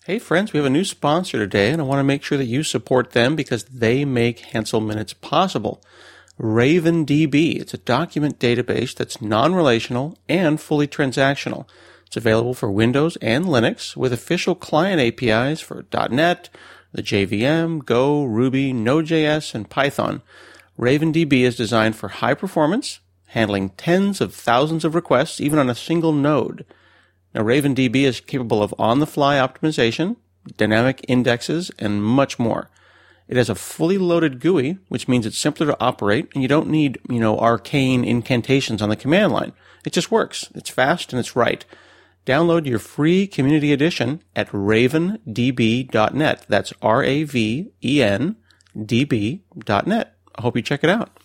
Hey friends, we have a new sponsor today, and I want to make sure that you support them because they make Hansel Minutes possible. RavenDB. It's a document database that's non-relational and fully transactional. It's available for Windows and Linux with official client APIs for .NET, the JVM, Go, Ruby, Node.js, and Python. RavenDB is designed for high performance, handling tens of thousands of requests even on a single node. Now, RavenDB is capable of on-the-fly optimization, dynamic indexes, and much more. It has a fully loaded GUI, which means it's simpler to operate, and you don't need, arcane incantations on the command line. It just works. It's fast and it's right. Download your free community edition at ravendb.net. That's RAVEN db.net. I hope you check it out.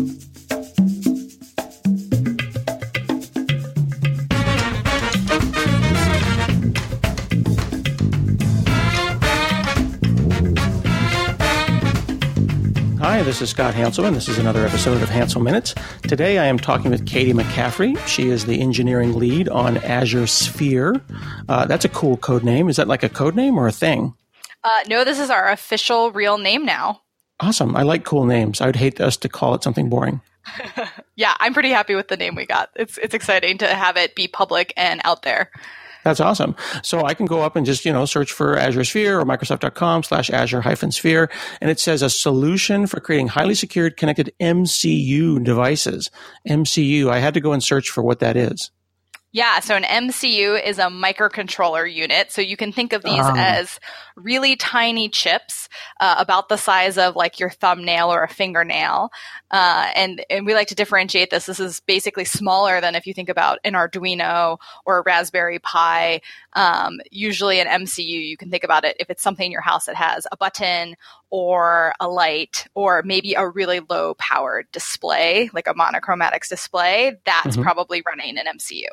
Hi, this is Scott Hanselman. This is another episode of Hansel Minutes. Today I am talking with Katie McCaffrey. She is the engineering lead on Azure Sphere. That's a cool code name. Is that like a code name or a thing? No, this is our official real name now. Awesome. I like cool names. I would hate us to call it something boring. Yeah, I'm pretty happy with the name we got. It's exciting to have it be public and out there. That's awesome. So I can go up and just, search for Azure Sphere or Microsoft.com/Azure-Sphere. And it says a solution for creating highly secured connected MCU devices. MCU. I had to go and search for what that is. Yeah, so an MCU is a microcontroller unit. So you can think of these as really tiny chips about the size of like your thumbnail or a fingernail. And we like to differentiate this. This is basically smaller than if you think about an Arduino or a Raspberry Pi. Usually an MCU, you can think about it if it's something in your house that has a button or a light or maybe a really low powered display, like a monochromatics display, that's probably running an MCU.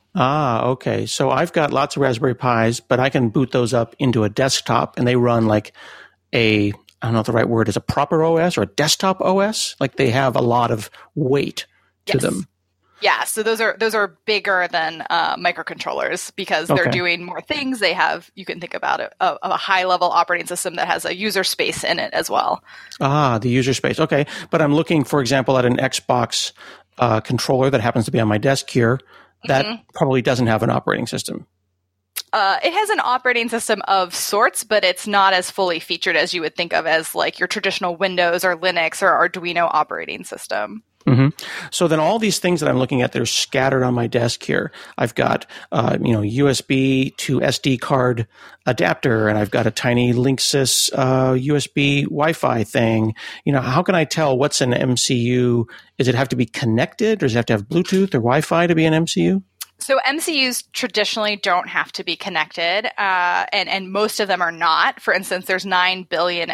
Okay. So I've got lots of Raspberry Pis, but I can boot those up into a desktop and they run like I don't know if the right word is a proper OS or a desktop OS. Like they have a lot of weight to them. Yeah. So those are bigger than microcontrollers because they're doing more things. They have, you can think about it, a high level operating system that has a user space in it as well. The user space. Okay. But I'm looking, for example, at an Xbox controller that happens to be on my desk here. That probably doesn't have an operating system. It has an operating system of sorts, but it's not as fully featured as you would think of as like your traditional Windows or Linux or Arduino operating system. So then all these things that I'm looking at, they're scattered on my desk here. I've got, USB to SD card adapter, and I've got a tiny Linksys USB Wi-Fi thing. How can I tell what's an MCU? Does it have to be connected, or does it have to have Bluetooth or Wi-Fi to be an MCU? So MCUs traditionally don't have to be connected, and most of them are not. For instance, there's 9 billion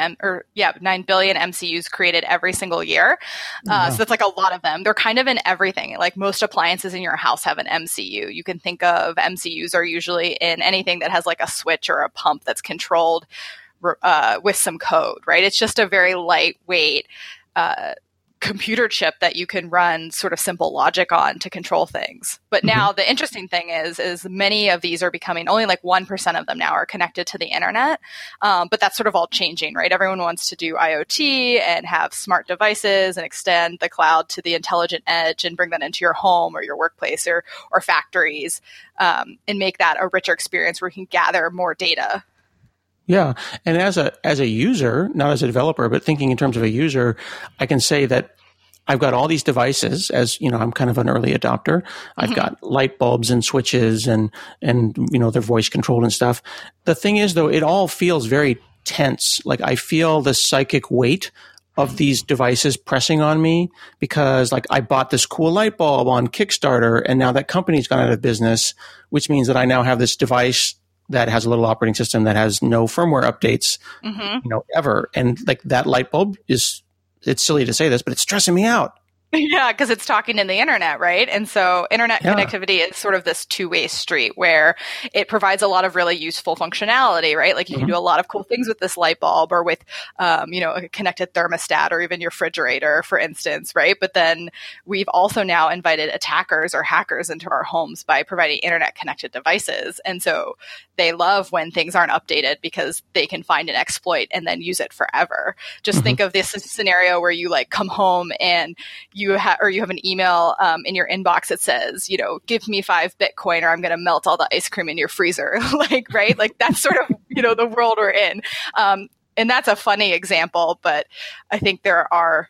MCUs created every single year. So that's like a lot of them. They're kind of in everything. Like most appliances in your house have an MCU. You can think of MCUs are usually in anything that has like a switch or a pump that's controlled with some code, right? It's just a very lightweight computer chip that you can run sort of simple logic on to control things. But now the interesting thing is many of these are becoming, only like 1% of them now are connected to the internet. But that's sort of all changing, right? Everyone wants to do IoT and have smart devices and extend the cloud to the intelligent edge and bring that into your home or your workplace or factories, and make that a richer experience where you can gather more data. Yeah. And as a user, not as a developer, but thinking in terms of a user, I can say that I've got all these devices I'm kind of an early adopter. I've got light bulbs and switches and they're voice controlled and stuff. The thing is though, it all feels very tense. Like I feel the psychic weight of these devices pressing on me because like I bought this cool light bulb on Kickstarter and now that company's gone out of business, which means that I now have this device that has a little operating system that has no firmware updates, ever. And like that light bulb it's silly to say this, but it's stressing me out. Yeah, because it's talking to the internet, right? And so internet connectivity is sort of this two-way street where it provides a lot of really useful functionality, right? Like you can do a lot of cool things with this light bulb or with, a connected thermostat or even your refrigerator, for instance, right? But then we've also now invited attackers or hackers into our homes by providing internet-connected devices. And so they love when things aren't updated because they can find an exploit and then use it forever. Just think of this scenario where you like come home and you have an email in your inbox that says, give me 5 Bitcoin or I'm going to melt all the ice cream in your freezer. Right? Like that's sort of, the world we're in. And that's a funny example, but I think there are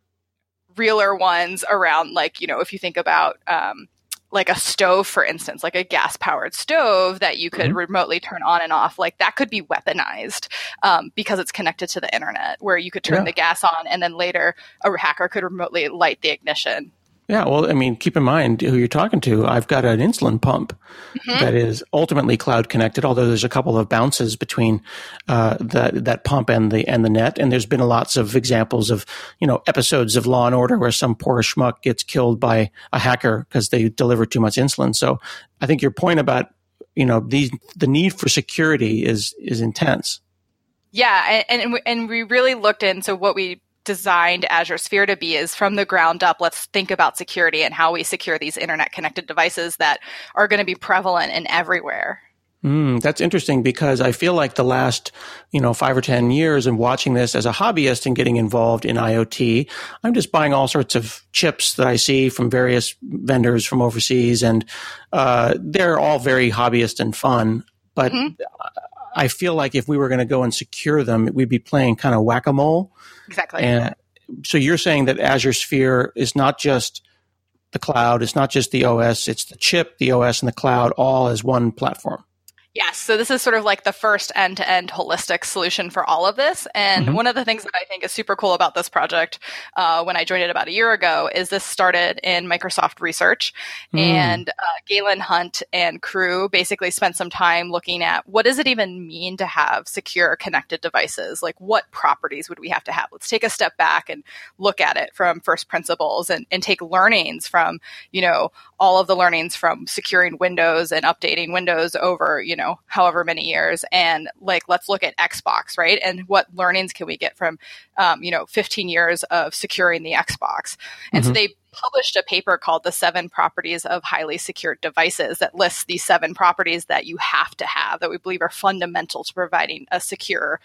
realer ones around, like, if you think about, like a stove, for instance, like a gas-powered stove that you could remotely turn on and off, like that could be weaponized because it's connected to the internet, where you could turn the gas on and then later a hacker could remotely light the ignition. Yeah, well, I mean, keep in mind who you're talking to. I've got an insulin pump that is ultimately cloud connected, although there's a couple of bounces between that pump and the net. And there's been lots of examples of, episodes of Law and Order where some poor schmuck gets killed by a hacker because they deliver too much insulin. So I think your point about, the need for security is intense. Yeah, and we really looked into what we designed Azure Sphere to be is from the ground up. Let's think about security and how we secure these internet connected devices that are going to be prevalent and everywhere. That's interesting because I feel like the last, 5 or 10 years and watching this as a hobbyist and getting involved in IoT, I'm just buying all sorts of chips that I see from various vendors from overseas, and they're all very hobbyist and fun. But I feel like if we were going to go and secure them, we'd be playing kind of whack-a-mole. Exactly. And so you're saying that Azure Sphere is not just the cloud, it's not just the OS, it's the chip, the OS, and the cloud all as one platform. Yes. So this is sort of like the first end-to-end holistic solution for all of this. And one of the things that I think is super cool about this project, when I joined it about a year ago, is this started in Microsoft Research. And Galen Hunt and crew basically spent some time looking at what does it even mean to have secure connected devices? Like what properties would we have to have? Let's take a step back and look at it from first principles and take learnings from, all of the learnings from securing Windows and updating Windows over, however many years. And like, let's look at Xbox, right? And what learnings can we get from, 15 years of securing the Xbox? And so they published a paper called The 7 Properties of Highly Secured Devices that lists these 7 properties that you have to have that we believe are fundamental to providing a secure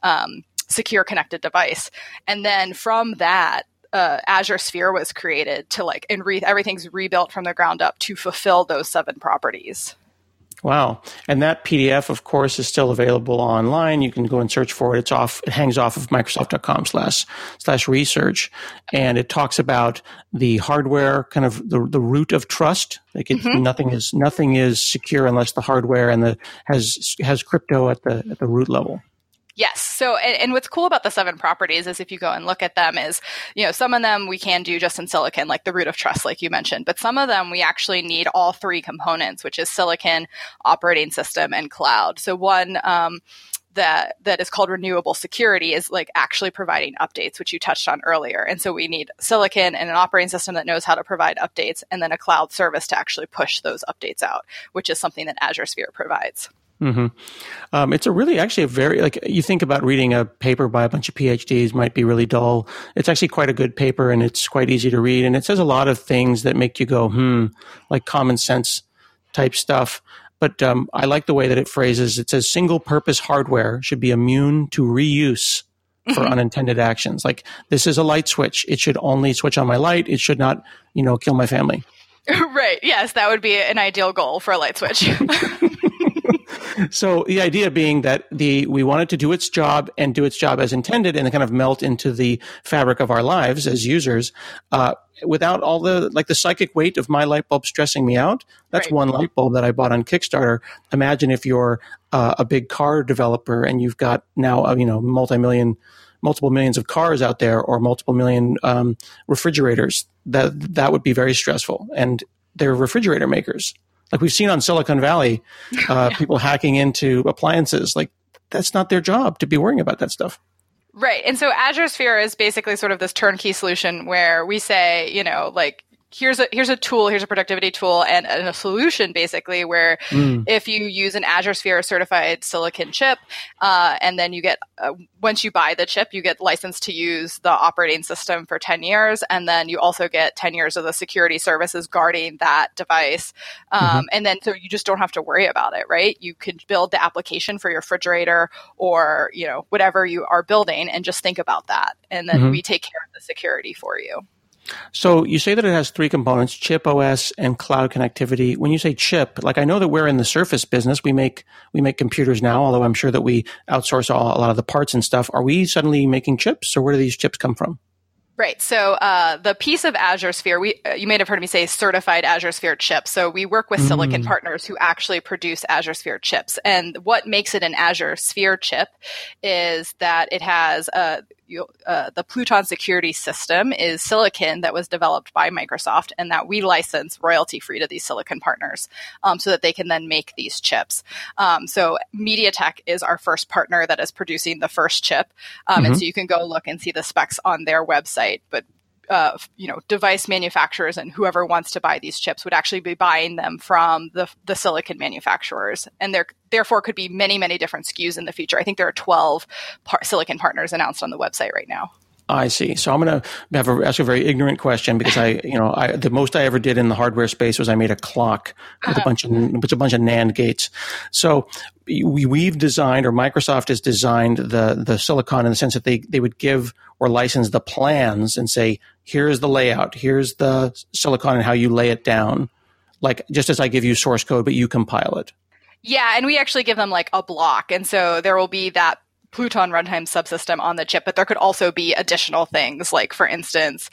connected device. And then from that, Azure Sphere was created to everything's rebuilt from the ground up to fulfill those 7 properties. Wow. And that PDF, of course, is still available online. You can go and search for it. It hangs off of Microsoft.com/research. And it talks about the hardware, kind of the root of trust. Like nothing is secure unless the hardware and has crypto at the root level. Yes. So, and what's cool about the 7 properties is if you go and look at them is, some of them we can do just in silicon, like the root of trust, like you mentioned, but some of them we actually need all 3 components, which is silicon, operating system, and cloud. So one, that is called renewable security is like actually providing updates, which you touched on earlier. And so we need silicon and an operating system that knows how to provide updates, and then a cloud service to actually push those updates out, which is something that Azure Sphere provides. It's actually a very, you think about reading a paper by a bunch of PhDs might be really dull. It's actually quite a good paper and it's quite easy to read. And it says a lot of things that make you go, like common sense type stuff. But I like the way that it phrases, it says single purpose hardware should be immune to reuse for unintended actions. Like this is a light switch. It should only switch on my light. It should not, kill my family. Right. Yes. That would be an ideal goal for a light switch. So the idea being that we want it to do its job and do its job as intended and kind of melt into the fabric of our lives as users, without all the psychic weight of my light bulb stressing me out. That's one light bulb that I bought on Kickstarter. Imagine if you're a big car developer and you've got now, multiple millions of cars out there or multiple million refrigerators. That would be very stressful. And they're refrigerator makers. Like we've seen on Silicon Valley, people hacking into appliances. Like that's not their job to be worrying about that stuff. Right. And so Azure Sphere is basically sort of this turnkey solution where we say, like, here's a tool, here's a productivity tool and a solution basically where if you use an Azure Sphere certified silicon chip, and then you get, once you buy the chip, you get licensed to use the operating system for 10 years. And then you also get 10 years of the security services guarding that device. And then, so you just don't have to worry about it, right? You could build the application for your refrigerator or, whatever you are building and just think about that. And then we take care of the security for you. So you say that it has three components, chip, OS, and cloud connectivity. When you say chip, like I know that we're in the Surface business. We make computers now, although I'm sure that we outsource a lot of the parts and stuff. Are we suddenly making chips, or where do these chips come from? Right. So the piece of Azure Sphere, you may have heard me say certified Azure Sphere chips. So we work with silicon partners who actually produce Azure Sphere chips. And what makes it an Azure Sphere chip is that it has the Pluton security system is silicon that was developed by Microsoft and that we license royalty free to these silicon partners so that they can then make these chips. So MediaTek is our first partner that is producing the first chip. And so you can go look and see the specs on their website. But device manufacturers and whoever wants to buy these chips would actually be buying them from the silicon manufacturers. And there therefore could be many, many different SKUs in the future. I think there are 12 silicon partners announced on the website right now. I see. So I'm going to ask a very ignorant question because the most I ever did in the hardware space was I made a clock with a bunch of NAND gates. So we've designed, or Microsoft has designed the silicon in the sense that they would give or license the plans and say, here's the layout, here's the silicon and how you lay it down. Like just as I give you source code, but you compile it. Yeah. And we actually give them like a block. And so there will be that Pluton runtime subsystem on the chip, but there could also be additional things like, for instance,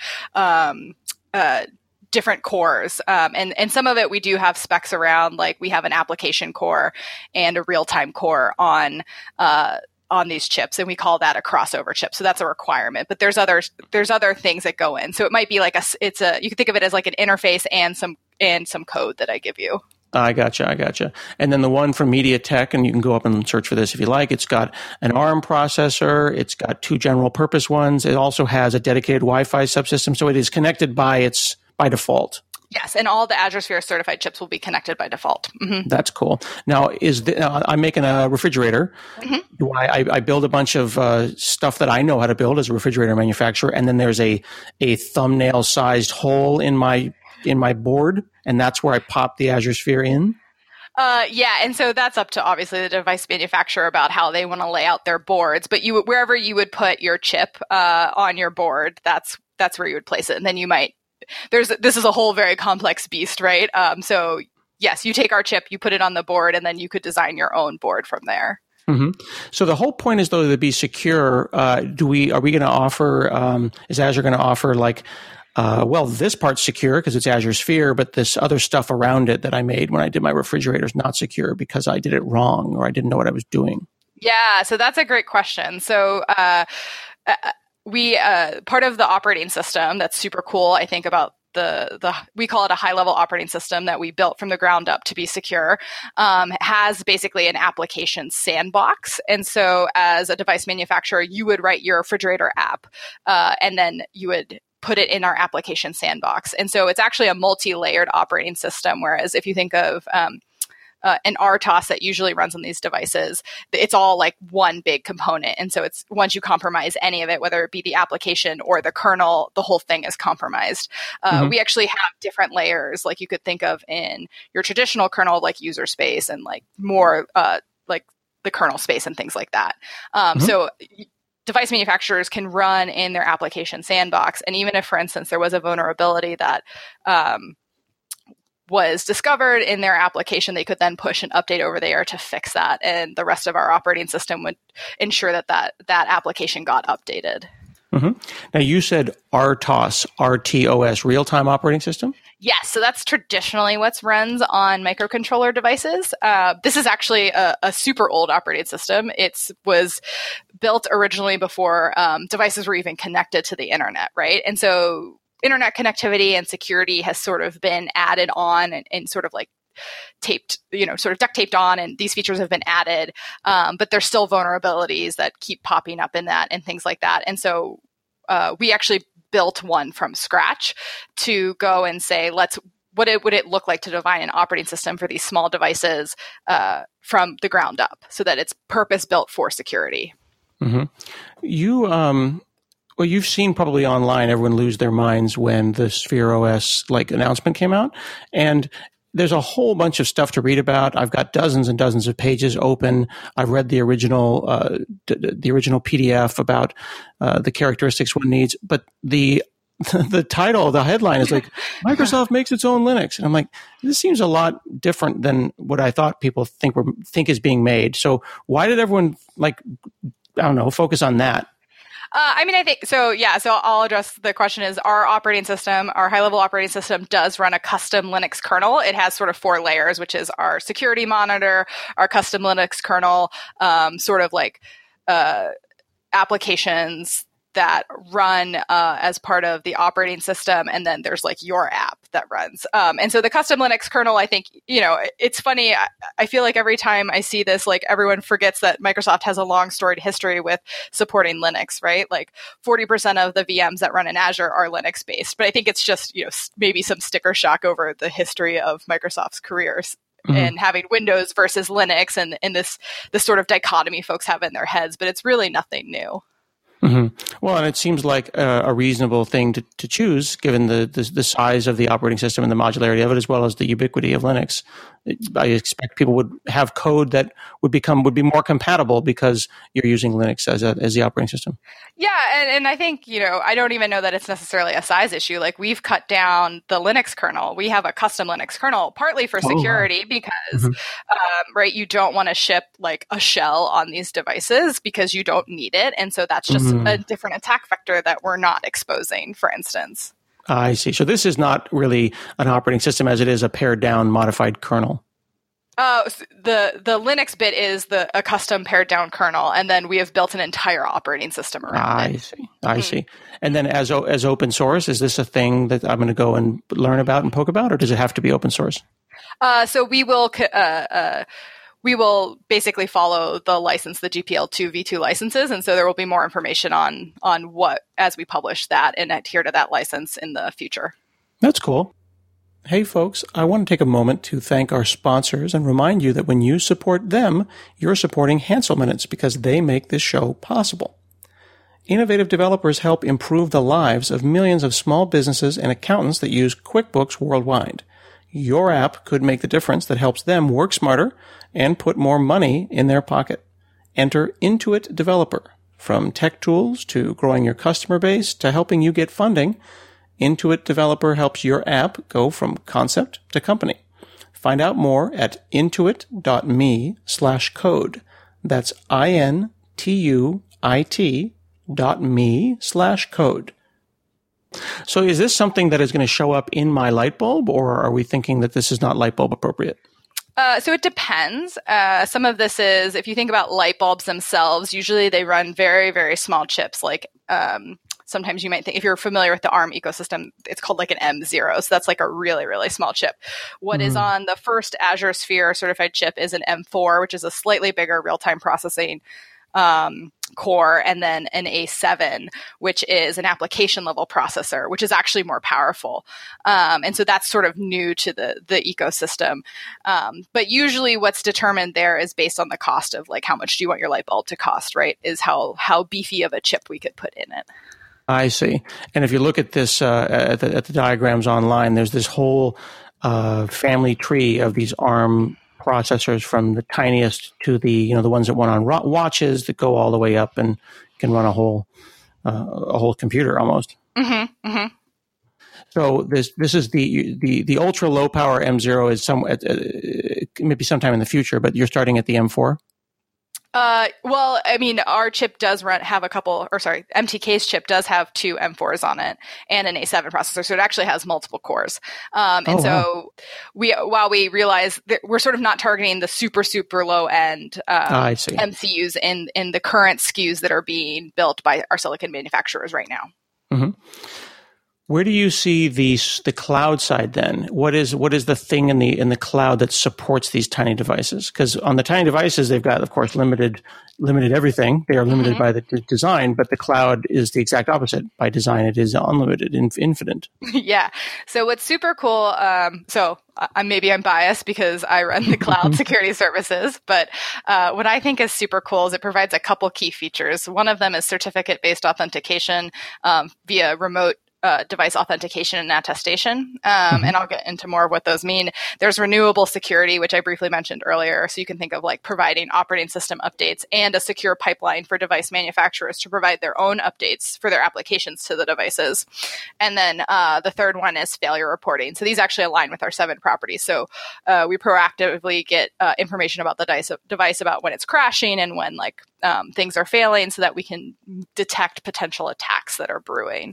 different cores. And some of it we do have specs around, like we have an application core and a real-time core on these chips, and we call that a crossover chip. So that's a requirement, but there's other things that go in. So it might be like you can think of it as like an interface and some code that I give you. I gotcha. And then the one from MediaTek, and you can go up and search for this if you like. It's got an ARM processor. It's got two general purpose ones. It also has a dedicated Wi-Fi subsystem. So it is connected by default. Yes, and all the Azure Sphere certified chips will be connected by default. Mm-hmm. That's cool. Now, I'm making a refrigerator. Mm-hmm. I build a bunch of stuff that I know how to build as a refrigerator manufacturer, and then there's a thumbnail-sized hole in my board, and that's where I pop the Azure Sphere in. Yeah, and so that's up to obviously the device manufacturer about how they want to lay out their boards. But wherever you would put your chip on your board, that's where you would place it, and then you might. This is a whole very complex beast, right? So yes, you take our chip, you put it on the board, and then you could design your own board from there. Mm-hmm. So the whole point is, though, to be secure. Are we going to offer? Is Azure going to offer like? This part's secure because it's Azure Sphere, but this other stuff around it that I made when I did my refrigerator is not secure because I did it wrong or I didn't know what I was doing. Yeah, so that's a great question. So we part of the operating system that's super cool, I think, about we call it a high-level operating system that we built from the ground up to be secure, has basically an application sandbox. And so as a device manufacturer, you would write your refrigerator app, and then you would put it in our application sandbox. And so it's actually a multi-layered operating system, whereas if you think of an RTOS that usually runs on these devices, it's all like one big component. And so it's once you compromise any of it, whether it be the application or the kernel, the whole thing is compromised. We actually have different layers, like you could think of in your traditional kernel, like user space and like more like the kernel space and things like that. So device manufacturers can run in their application sandbox. And even if, for instance, there was a vulnerability that was discovered in their application, they could then push an update over there to fix that. And the rest of our operating system would ensure that application got updated. Mm-hmm. Now, you said RTOS, real-time operating system? Yes, so that's traditionally what runs on microcontroller devices. This is actually a super old operating system. It was built originally before devices were even connected to the internet, right? And so internet connectivity and security has sort of been added on and sort of like taped, sort of duct taped on, and these features have been added. But there's still vulnerabilities that keep popping up in that and things like that. And so we actually built one from scratch to go and say, would it look like to design an operating system for these small devices from the ground up so that it's purpose built for security. Mm-hmm. You've seen probably online everyone lose their minds when the Sphere OS announcement came out, and there's a whole bunch of stuff to read about. I've got dozens and dozens of pages open. I've read the original PDF about the characteristics one needs, but the title, the headline is Microsoft makes its own Linux. And I'm like, this seems a lot different than what I thought people think is being made. So why did everyone focus on that? I think so. Yeah. So I'll address the question is our high-level operating system does run a custom Linux kernel. It has sort of 4 layers, which is our security monitor, our custom Linux kernel, applications that run as part of the operating system, and then there's your app that runs. And so the custom Linux kernel, I think, it's funny. I feel like every time I see this, everyone forgets that Microsoft has a long storied history with supporting Linux, right? 40% of the VMs that run in Azure are Linux based. But I think it's just, maybe some sticker shock over the history of Microsoft's careers. Mm-hmm. And having Windows versus Linux and this sort of dichotomy folks have in their heads, but it's really nothing new. Mm-hmm. Well, and it seems like a reasonable thing to choose, given the size of the operating system and the modularity of it, as well as the ubiquity of Linux. I expect people would have code that would be more compatible because you're using Linux as the operating system. Yeah, and I think I don't even know that it's necessarily a size issue. We've cut down the Linux kernel. We have a custom Linux kernel, partly for security because right, you don't want to ship a shell on these devices because you don't need it, and so that's just a different attack vector that we're not exposing, for instance. I see. So this is not really an operating system as it is a pared down modified kernel. The Linux bit is a custom pared down kernel, and then we have built an entire operating system around it. I see. And then as open source, is this a thing that I'm going to go and learn about and poke about, or does it have to be open source? So we will basically follow the license, the GPL2 v2 licenses, and so there will be more information on what as we publish that and adhere to that license in the future. That's cool. Hey folks, I want to take a moment to thank our sponsors and remind you that when you support them, you're supporting Hansel Minutes because they make this show possible. Innovative developers help improve the lives of millions of small businesses and accountants that use QuickBooks worldwide. Your app could make the difference that helps them work smarter and put more money in their pocket. Enter Intuit Developer. From tech tools to growing your customer base to helping you get funding, Intuit Developer helps your app go from concept to company. Find out more at intuit.me/code. That's intuit.me/code. So is this something that is going to show up in my light bulb, or are we thinking that this is not light bulb appropriate? So it depends. Some of this is, if you think about light bulbs themselves, usually they run very, very small chips. Sometimes you might think, if you're familiar with the ARM ecosystem, it's called an M0. So that's a really, really small chip. What is on the first Azure Sphere certified chip is an M4, which is a slightly bigger real-time processing core, and then an A7, which is an application level processor, which is actually more powerful. And so that's sort of new to the ecosystem. But usually what's determined there is based on the cost of how much do you want your light bulb to cost, right? Is how beefy of a chip we could put in it. I see. And if you look at this, at the diagrams online, there's this whole family tree of these ARM processors, from the tiniest to the ones that run on watches that go all the way up and can run a whole computer almost. Mm-hmm, mm-hmm. So this is the ultra low power M0 is maybe sometime in the future, but you're starting at the M4. Well, I mean, our chip does MTK's chip does have 2 M4s on it and an A7 processor, so it actually has multiple cores. So while we realize that we're sort of not targeting the super, super low end MCUs in the current SKUs that are being built by our silicon manufacturers right now. Mm-hmm. Where do you see the cloud side then? What is the thing in the cloud that supports these tiny devices? Because on the tiny devices, they've got, of course, limited everything. They are limited by the design, but the cloud is the exact opposite. By design, it is unlimited, infinite. Yeah. So what's super cool, maybe I'm biased because I run the cloud security services, but what I think is super cool is it provides a couple key features. One of them is certificate-based authentication via remote device authentication and attestation. And I'll get into more of what those mean. There's renewable security, which I briefly mentioned earlier. So you can think of like providing operating system updates and a secure pipeline for device manufacturers to provide their own updates for their applications to the devices. And then the third one is failure reporting. So these actually align with our 7 properties. So we proactively get information about the device about when it's crashing and when things are failing so that we can detect potential attacks that are brewing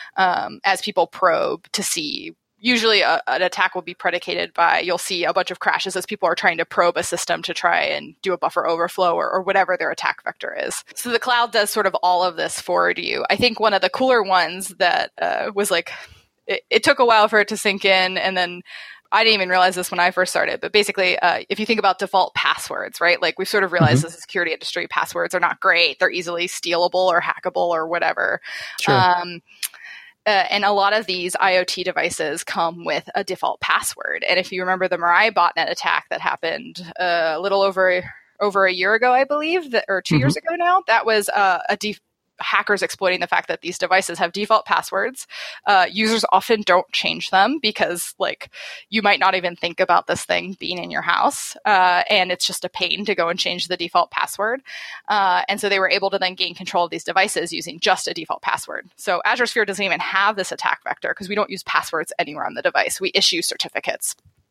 as people probe to see. Usually an attack will be predicated by, you'll see a bunch of crashes as people are trying to probe a system to try and do a buffer overflow or whatever their attack vector is. So the cloud does sort of all of this for you. I think one of the cooler ones that was it took a while for it to sink in, and then I didn't even realize this when I first started, but basically, if you think about default passwords, right? Like we've sort of realized as a security industry, passwords are not great. They're easily stealable or hackable or whatever. Sure. And a lot of these IoT devices come with a default password. And if you remember the Mirai botnet attack that happened a little over a year ago, I believe, or 2 years ago now, that was hackers exploiting the fact that these devices have default passwords. Users often don't change them because you might not even think about this thing being in your house. And it's just a pain to go and change the default password. And so they were able to then gain control of these devices using just a default password. So Azure Sphere doesn't even have this attack vector because we don't use passwords anywhere on the device. We issue certificates.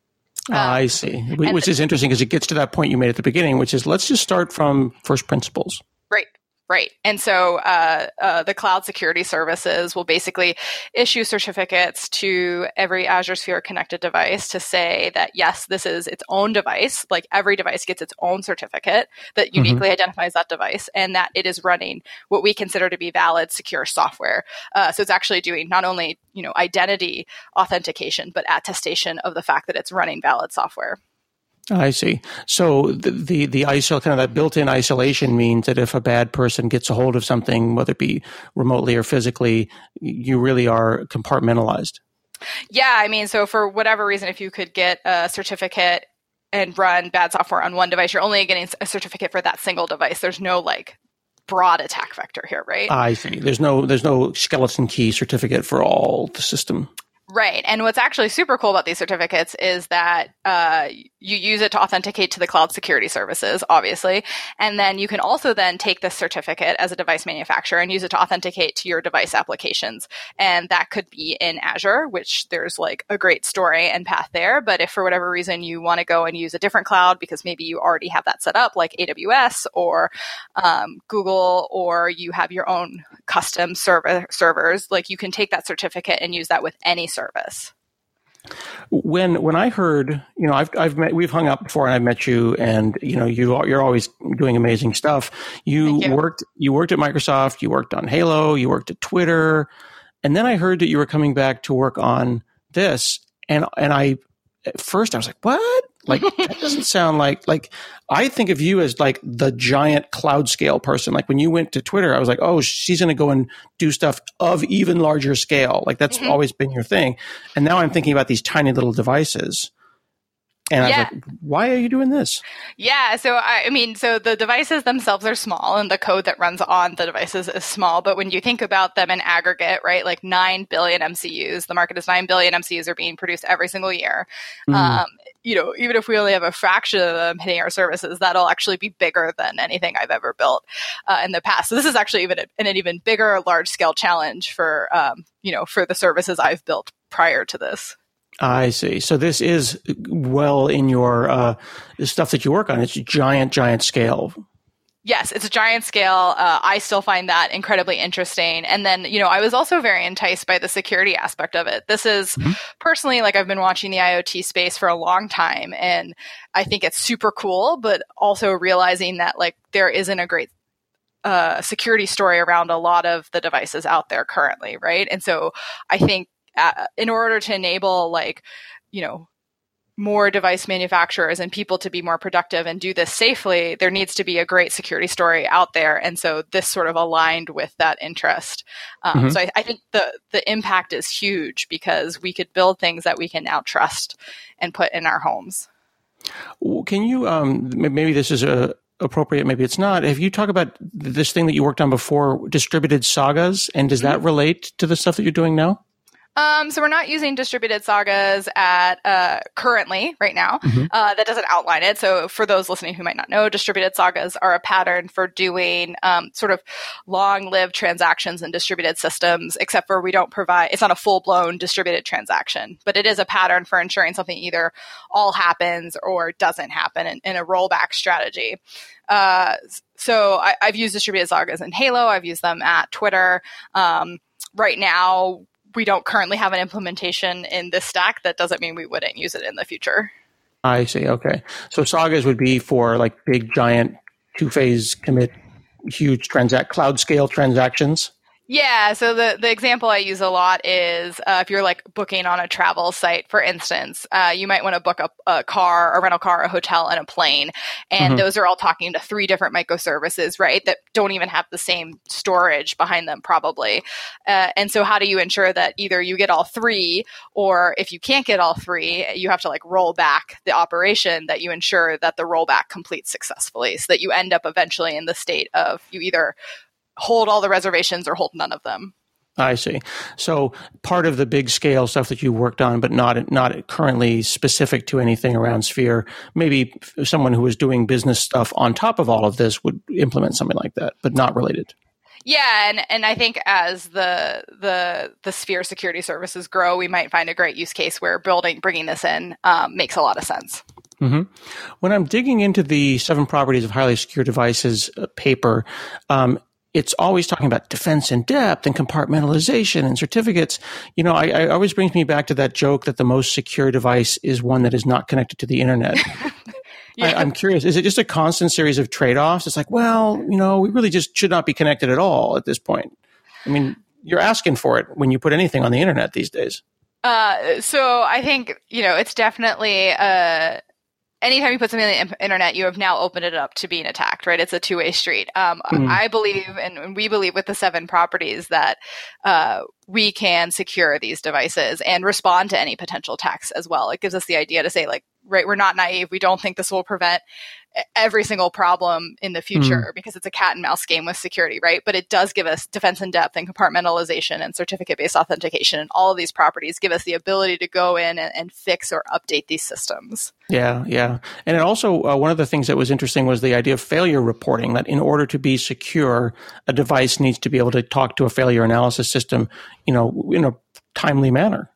I see. Which is interesting because it gets to that point you made at the beginning, which is let's just start from first principles. Right. And so the cloud security services will basically issue certificates to every Azure Sphere connected device to say that, yes, this is its own device. Like every device gets its own certificate that uniquely identifies that device and that it is running what we consider to be valid, secure software. So it's actually doing not only, identity authentication, but attestation of the fact that it's running valid software. I see. So the ISO, kind of that built-in isolation means that if a bad person gets a hold of something, whether it be remotely or physically, you really are compartmentalized. Yeah. I mean, so for whatever reason, if you could get a certificate and run bad software on one device, you're only getting a certificate for that single device. There's no broad attack vector here, right? I see. There's no skeleton key certificate for all the system. Right. And what's actually super cool about these certificates is that you use it to authenticate to the cloud security services, obviously. And then you can also then take this certificate as a device manufacturer and use it to authenticate to your device applications. And that could be in Azure, which there's a great story and path there. But if for whatever reason you want to go and use a different cloud because maybe you already have that set up, like AWS or Google, or you have your own custom servers, you can take that certificate and use that with any service. When I heard, we've hung out before and I've met you, and you're always doing amazing stuff. You worked at Microsoft, you worked on Halo, you worked at Twitter, and then I heard that you were coming back to work on this, and I at first I was like, what? That doesn't sound like I think of you as the giant cloud scale person. When you went to Twitter, I was like, oh, she's going to go and do stuff of even larger scale. That's always been your thing. And now I'm thinking about these tiny little devices. And I was like, why are you doing this? Yeah. So, so the devices themselves are small and the code that runs on the devices is small. But when you think about them in aggregate, right, 9 billion MCUs, the market is 9 billion MCUs are being produced every single year. Even if we only have a fraction of them hitting our services, that'll actually be bigger than anything I've ever built in the past. So this is actually an even bigger large scale challenge for, for the services I've built prior to this. I see. So this is well in your the stuff that you work on. It's giant scale. Yes, it's a giant scale. I still find that incredibly interesting. And then, I was also very enticed by the security aspect of it. This is personally, I've been watching the IoT space for a long time, and I think it's super cool, but also realizing that there isn't a great security story around a lot of the devices out there currently, right? And so I think in order to enable more device manufacturers and people to be more productive and do this safely, there needs to be a great security story out there. And so this sort of aligned with that interest. So I think the impact is huge because we could build things that we can now trust and put in our homes. Can you, maybe this is appropriate, maybe it's not. Have you talked about this thing that you worked on before, distributed sagas, and does that relate to the stuff that you're doing now? So we're not using distributed sagas at currently right now. That doesn't outline it. So for those listening who might not know, distributed sagas are a pattern for doing sort of long-lived transactions in distributed systems, except for we don't provide, it's not a full-blown distributed transaction, but it is a pattern for ensuring something either all happens or doesn't happen in a rollback strategy. So I've used distributed sagas in Halo. I've used them at Twitter. Right now, we don't currently have an implementation in this stack. That doesn't mean we wouldn't use it in the future. I see. Okay. So sagas would be for like big, giant, two-phase commit, huge cloud scale transactions. Yeah. So the example I use a lot is if you're like booking on a travel site, for instance, you might want to book a car, a rental car, a hotel, and a plane. And those are all talking to 3 different microservices, right? That don't even have the same storage behind them probably. And so how do you ensure that either you get all 3, or if you can't get all 3, you have to like roll back the operation that you ensure that the rollback completes successfully so that you end up eventually in the state of you either hold all the reservations or hold none of them. I see. So part of the big scale stuff that you worked on, but not currently specific to anything around Sphere, maybe someone who was doing business stuff on top of all of this would implement something like that, but not related. Yeah, and I think as the Sphere security services grow, we might find a great use case where bringing this in makes a lot of sense. When I'm digging into the 7 properties of highly secure devices paper, it's always talking about defense in depth and compartmentalization and certificates. You know, I always brings me back to that joke that the most secure device is one that is not connected to the internet. Yeah. I'm curious, is it just a constant series of trade-offs? It's like, well, you know, we really just should not be connected at all at this point. I mean, you're asking for it when you put anything on the internet these days. So I think, you know, it's definitely anytime you put something on the internet, you have now opened it up to being attacked, right? It's a two-way street. I believe, and we believe with the 7 properties that we can secure these devices and respond to any potential attacks as well. It gives us the idea to say, like, right, we're not naive. We don't think this will prevent every single problem in the future because it's a cat and mouse game with security, right? But it does give us defense in depth and compartmentalization and certificate-based authentication. And all of these properties give us the ability to go in and fix or update these systems. Yeah. And it also, one of the things that was interesting was the idea of failure reporting, that in order to be secure, a device needs to be able to talk to a failure analysis system, you know, in a timely manner.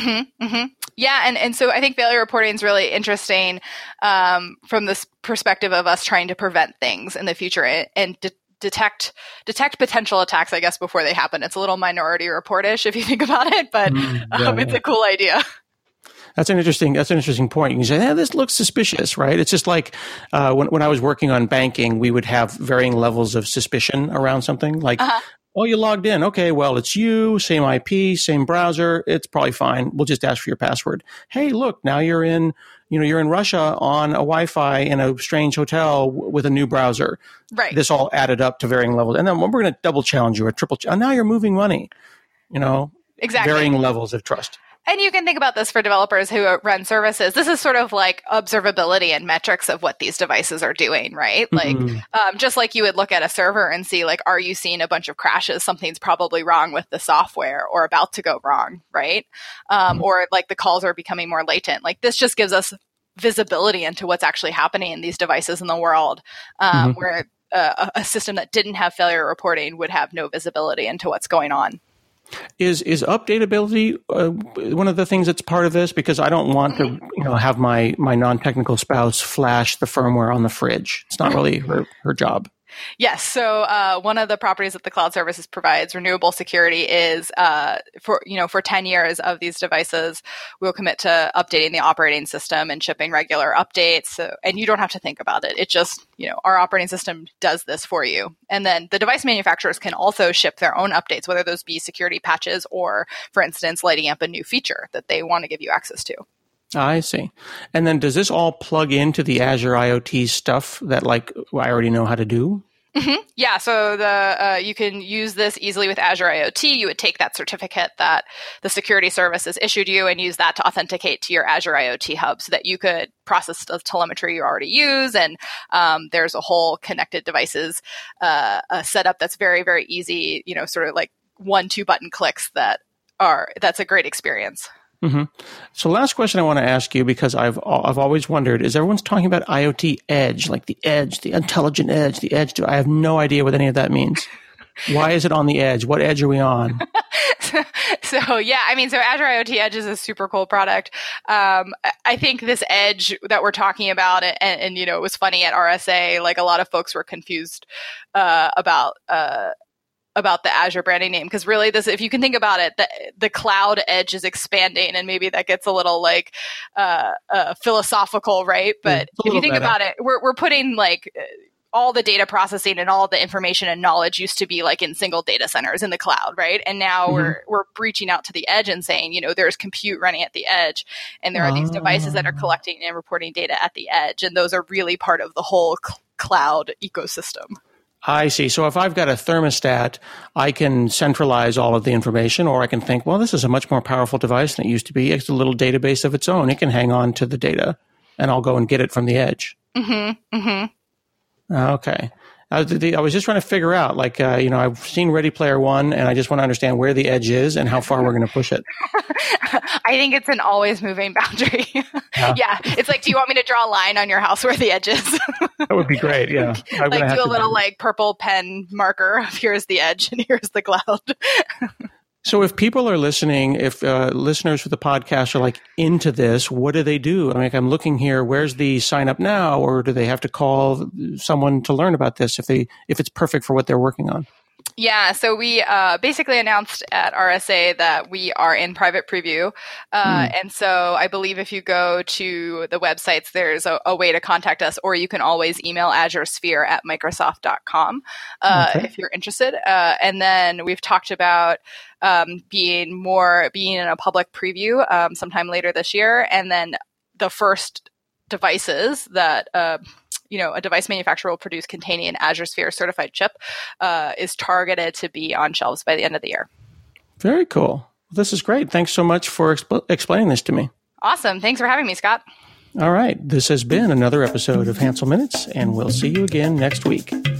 Yeah, and so I think failure reporting is really interesting from this perspective of us trying to prevent things in the future and detect potential attacks, I guess, before they happen. It's a little Minority Report-ish if you think about it, but it's a cool idea. That's an interesting point. You can say, this looks suspicious, right? It's just like when I was working on banking, we would have varying levels of suspicion around something like, oh, you logged in. Okay, well, it's you, same IP, same browser. It's probably fine. We'll just ask for your password. Hey, look, now you're in Russia on a Wi-Fi in a strange hotel with a new browser. Right. This all added up to varying levels. And then we're going to double challenge you or triple challenge. Now you're moving money. You know, exactly. Varying levels of trust. And you can think about this for developers who run services. This is sort of like observability and metrics of what these devices are doing, right? Like, just like you would look at a server and see, like, are you seeing a bunch of crashes? Something's probably wrong with the software or about to go wrong, right? Or like the calls are becoming more latent. Like this just gives us visibility into what's actually happening in these devices in the world, where a system that didn't have failure reporting would have no visibility into what's going on. Is updatability one of the things that's part of this? Because I don't want to, have my non-technical spouse flash the firmware on the fridge. It's not really her job. Yes. So one of the properties that the cloud services provides, renewable security, is for 10 years of these devices, we'll commit to updating the operating system and shipping regular updates. So, and you don't have to think about it. It just, our operating system does this for you. And then the device manufacturers can also ship their own updates, whether those be security patches or, for instance, lighting up a new feature that they want to give you access to. I see. And then does this all plug into the Azure IoT stuff that I already know how to do? Mm-hmm. Yeah, so you can use this easily with Azure IoT. You would take that certificate that the security service has issued you and use that to authenticate to your Azure IoT hub so that you could process the telemetry you already use. And there's a whole connected devices setup that's very, very easy, sort of like 1-2 button clicks that's a great experience. Mm-hmm. So last question I want to ask you, because I've always wondered, is everyone's talking about IoT edge, like the edge, the intelligent edge, the edge. I have no idea what any of that means. Why is it on the edge? What edge are we on? So Azure IoT Edge is a super cool product. I think this edge that we're talking about, and it was funny at RSA, like a lot of folks were confused about the Azure branding name, because really if you can think about it, the cloud edge is expanding, and maybe that gets a little philosophical, right? But if you think about it, we're putting all the data processing and all the information and knowledge used to be in single data centers in the cloud, right? And now we're reaching out to the edge and saying, there's compute running at the edge, and there are these devices that are collecting and reporting data at the edge, and those are really part of the whole cloud ecosystem. I see. So if I've got a thermostat, I can centralize all of the information, or I can think, well, this is a much more powerful device than it used to be. It's a little database of its own. It can hang on to the data, and I'll go and get it from the edge. Mm-hmm. Mm-hmm. Okay. I was just trying to figure out, I've seen Ready Player One, and I just want to understand where the edge is and how far we're going to push it. I think it's an always moving boundary. Yeah. It's do you want me to draw a line on your house where the edge is? That would be great. Yeah. Do a little purple pen marker of here's the edge and here's the cloud. So if people are listening, if listeners for the podcast are into this, what do they do? I'm looking here, where's the sign up now? Or do they have to call someone to learn about this if it's perfect for what they're working on? Yeah, so we basically announced at RSA that we are in private preview. And so I believe if you go to the websites, there's a way to contact us, or you can always email azuresphere@microsoft.com if you're interested. And then we've talked about being in a public preview sometime later this year. And then the first devices that a device manufacturer will produce containing an Azure Sphere certified chip is targeted to be on shelves by the end of the year. Very cool. This is great. Thanks so much for explaining this to me. Awesome. Thanks for having me, Scott. All right. This has been another episode of Hansel Minutes, and we'll see you again next week.